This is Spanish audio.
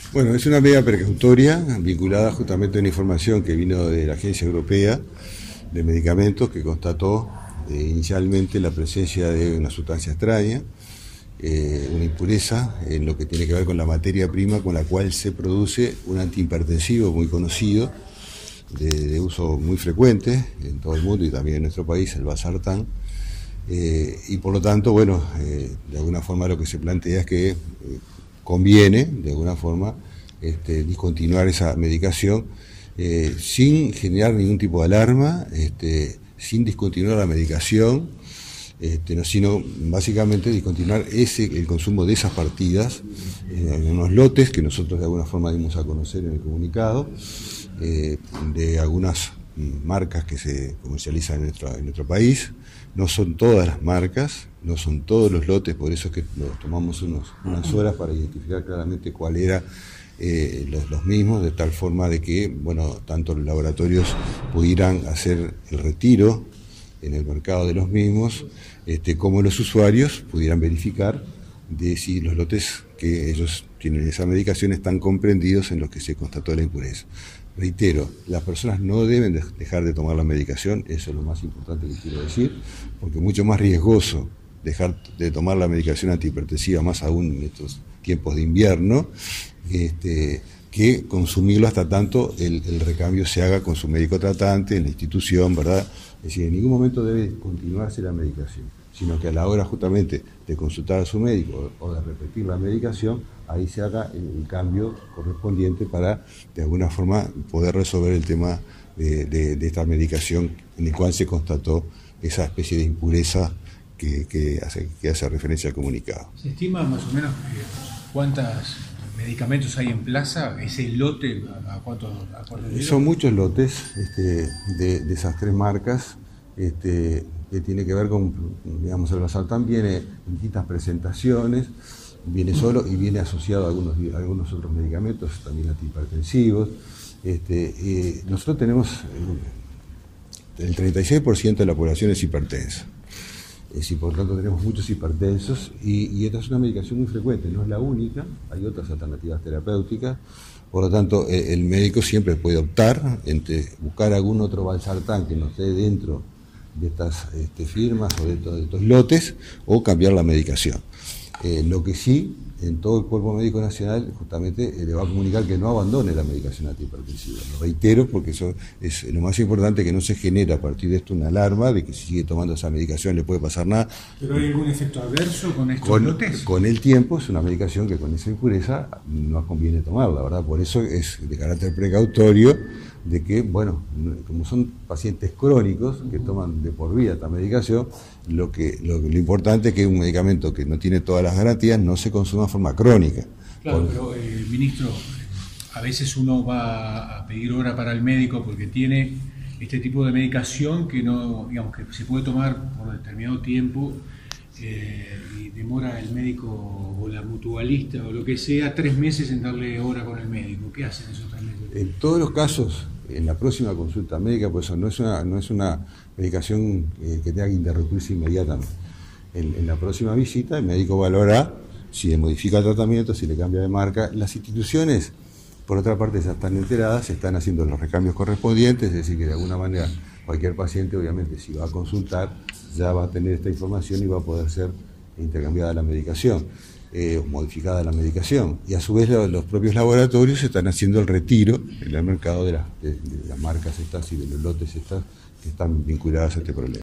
Bueno, es una medida precautoria vinculada justamente a una información que vino de la Agencia Europea de Medicamentos que constató inicialmente la presencia de una sustancia extraña, una impureza en lo que tiene que ver con la materia prima con la cual se produce un antihipertensivo muy conocido, de uso muy frecuente en todo el mundo y también en nuestro país, el valsartán. Y por lo tanto, bueno, de alguna forma lo que se plantea es que conviene, de alguna forma, discontinuar esa medicación sin generar ningún tipo de alarma, sin discontinuar la medicación, no, sino básicamente discontinuar el consumo de esas partidas en unos lotes que nosotros de alguna forma dimos a conocer en el comunicado, de algunas marcas que se comercializan en nuestro país. No son todas las marcas, no son todos los lotes, por eso es que nos tomamos unas horas para identificar claramente cuál era los mismos, de tal forma de que, bueno, tanto los laboratorios pudieran hacer el retiro en el mercado de los mismos, como los usuarios pudieran verificar de si los lotes que ellos tienen esa medicación están comprendidos en los que se constató la impureza. Reitero, las personas no deben dejar de tomar la medicación, eso es lo más importante que quiero decir, porque es mucho más riesgoso dejar de tomar la medicación antihipertensiva, más aún en estos tiempos de invierno, que consumirlo hasta tanto el recambio se haga con su médico tratante, en la institución, ¿verdad? Es decir, en ningún momento debe continuarse la medicación, sino que a la hora justamente de consultar a su médico o de repetir la medicación, ahí se haga el cambio correspondiente para, de alguna forma, poder resolver el tema de esta medicación en el cual se constató esa especie de impureza que hace referencia al comunicado. ¿Se estima más o menos cuántos medicamentos hay en plaza? ¿Ese lote a cuántos? Son muchos lotes de esas tres marcas, que tiene que ver con, digamos, el valsartán viene en distintas presentaciones, viene solo y viene asociado a algunos otros medicamentos, también antihipertensivos. Nosotros tenemos el 36% de la población es hipertensa. Es decir, por lo tanto tenemos muchos hipertensos y esta es una medicación muy frecuente, no es la única, hay otras alternativas terapéuticas, por lo tanto el médico siempre puede optar entre buscar algún otro valsartán que no esté dentro de estas firmas o de estos lotes o cambiar la medicación. Lo que sí, en todo el Cuerpo Médico Nacional justamente le va a comunicar que no abandone la medicación antihipertensiva. Lo reitero porque eso es lo más importante, que no se genera a partir de esto una alarma de que si sigue tomando esa medicación le puede pasar nada. ¿Pero hay algún efecto adverso con estos lotes? Con el tiempo es una medicación que con esa impureza no conviene tomarla, ¿verdad? Por eso es de carácter precautorio de que, bueno, como son pacientes crónicos que toman de por vida esta medicación, lo importante es que un medicamento que no tiene todas las garantías no se consuma de forma crónica. Claro, pero ministro, a veces uno va a pedir hora para el médico porque tiene este tipo de medicación que no, digamos, que se puede tomar por determinado tiempo y demora el médico o la mutualista o lo que sea 3 meses en darle hora con el médico. ¿Qué hacen esos 3 meses? En todos los casos, en la próxima consulta médica, pues no es una medicación que tenga que interrumpirse inmediatamente. En la próxima visita el médico valorará si le modifica el tratamiento, si le cambia de marca. Las instituciones, por otra parte, ya están enteradas, se están haciendo los recambios correspondientes, es decir, que de alguna manera cualquier paciente, obviamente, si va a consultar, ya va a tener esta información y va a poder ser intercambiada la medicación, modificada la medicación. Y a su vez los propios laboratorios están haciendo el retiro en el mercado de las marcas estas y de los lotes estas que están vinculadas a este problema.